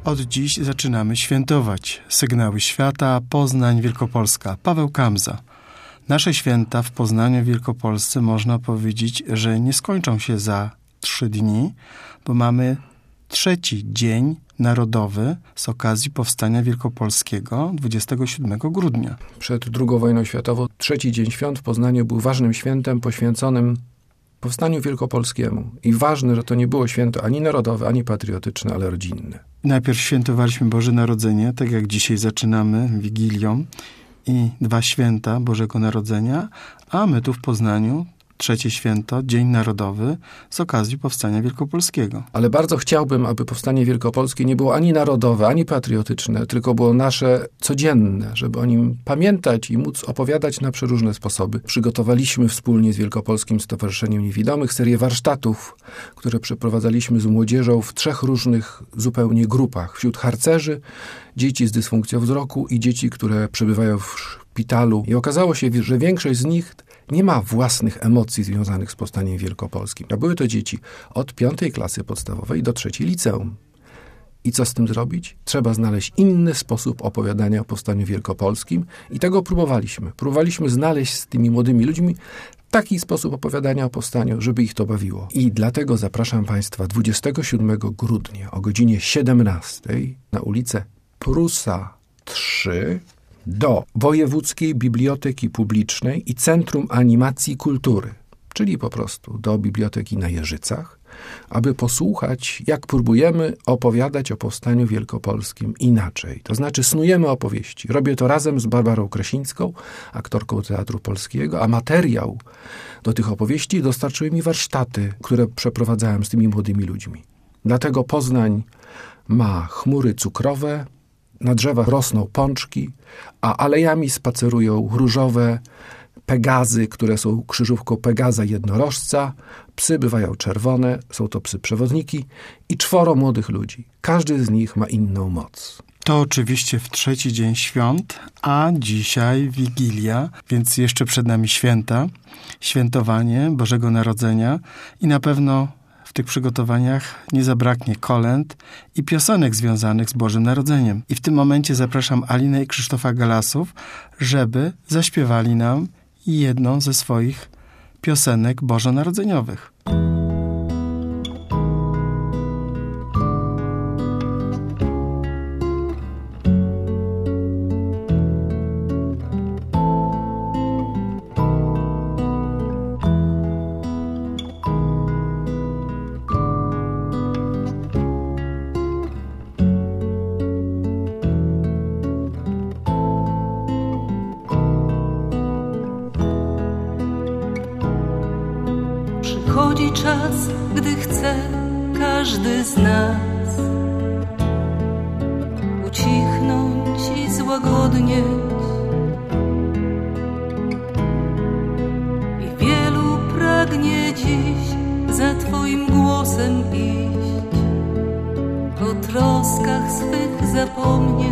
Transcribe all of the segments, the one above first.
Od dziś zaczynamy świętować. Sygnały świata, Poznań, Wielkopolska. Paweł Kamza. Nasze święta w Poznaniu, Wielkopolsce można powiedzieć, że nie skończą się za 3 dni, bo mamy 3. dzień narodowy z okazji Powstania Wielkopolskiego 27 grudnia. Przed II wojną światową 3. dzień świąt w Poznaniu był ważnym świętem poświęconym Powstaniu Wielkopolskiemu. I ważne, że to nie było święto ani narodowe, ani patriotyczne, ale rodzinne. Najpierw świętowaliśmy Boże Narodzenie, tak jak dzisiaj zaczynamy Wigilią i 2 święta Bożego Narodzenia, a my tu w Poznaniu 3. święto, Dzień Narodowy z okazji Powstania Wielkopolskiego. Ale bardzo chciałbym, aby Powstanie Wielkopolskie nie było ani narodowe, ani patriotyczne, tylko było nasze codzienne, żeby o nim pamiętać i móc opowiadać na przeróżne sposoby. Przygotowaliśmy wspólnie z Wielkopolskim Stowarzyszeniem Niewidomych serię warsztatów, które przeprowadzaliśmy z młodzieżą w 3 różnych zupełnie grupach. Wśród harcerzy, dzieci z dysfunkcją wzroku i dzieci, które przebywają w szpitalu. I okazało się, że większość z nich nie ma własnych emocji związanych z Powstaniem Wielkopolskim. A były to dzieci od 5. klasy podstawowej do 3. liceum. I co z tym zrobić? Trzeba znaleźć inny sposób opowiadania o Powstaniu Wielkopolskim i tego próbowaliśmy. Próbowaliśmy znaleźć z tymi młodymi ludźmi taki sposób opowiadania o Powstaniu, żeby ich to bawiło. I dlatego zapraszam Państwa 27 grudnia o godzinie 17 na ulicę Prusa 3 do Wojewódzkiej Biblioteki Publicznej i Centrum Animacji Kultury, czyli po prostu do biblioteki na Jeżycach, aby posłuchać, jak próbujemy opowiadać o Powstaniu Wielkopolskim inaczej. To znaczy snujemy opowieści. Robię to razem z Barbarą Kresińską, aktorką Teatru Polskiego, a materiał do tych opowieści dostarczyły mi warsztaty, które przeprowadzałem z tymi młodymi ludźmi. Dlatego Poznań ma chmury cukrowe, na drzewach rosną pączki, a alejami spacerują różowe pegazy, które są krzyżówką Pegaza jednorożca. Psy bywają czerwone, są to psy przewodniki i 4 młodych ludzi. Każdy z nich ma inną moc. To oczywiście w 3. dzień świąt, a dzisiaj Wigilia, więc jeszcze przed nami święta, świętowanie Bożego Narodzenia i na pewno w tych przygotowaniach nie zabraknie kolęd i piosenek związanych z Bożym Narodzeniem. I w tym momencie zapraszam Alinę i Krzysztofa Galasów, żeby zaśpiewali nam jedną ze swoich piosenek bożonarodzeniowych. Przychodzi czas, gdy chce każdy z nas ucichnąć i złagodnieć. I wielu pragnie dziś za Twoim głosem iść, o troskach swych zapomnieć.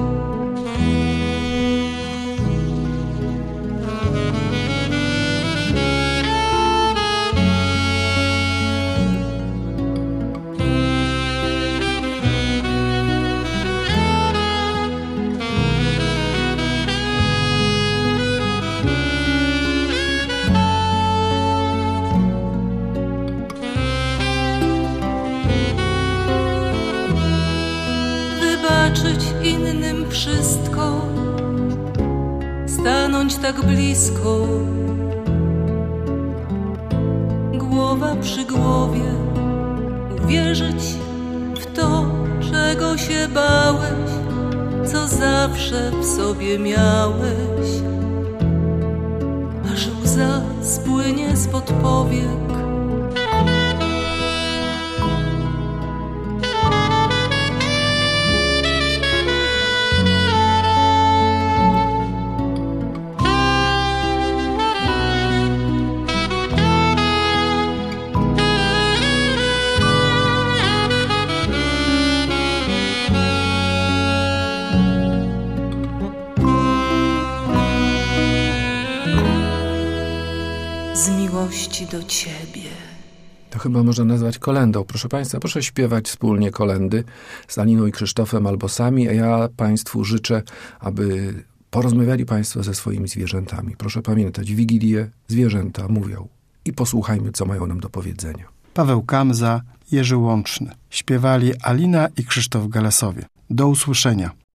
Innym wszystko, stanąć tak blisko, głowa przy głowie, uwierzyć w to, czego się bałeś, co zawsze w sobie miałeś, aż łza spłynie spod powiek. Z miłości do Ciebie To chyba można nazwać kolędą. Proszę Państwa, proszę śpiewać wspólnie kolędy z Aliną i Krzysztofem albo sami, a ja Państwu życzę, aby porozmawiali Państwo ze swoimi zwierzętami. Proszę pamiętać, w Wigilię zwierzęta mówią i posłuchajmy, co mają nam do powiedzenia. Paweł Kamza, Jerzy Łączny. Śpiewali Alina i Krzysztof Galesowie. Do usłyszenia.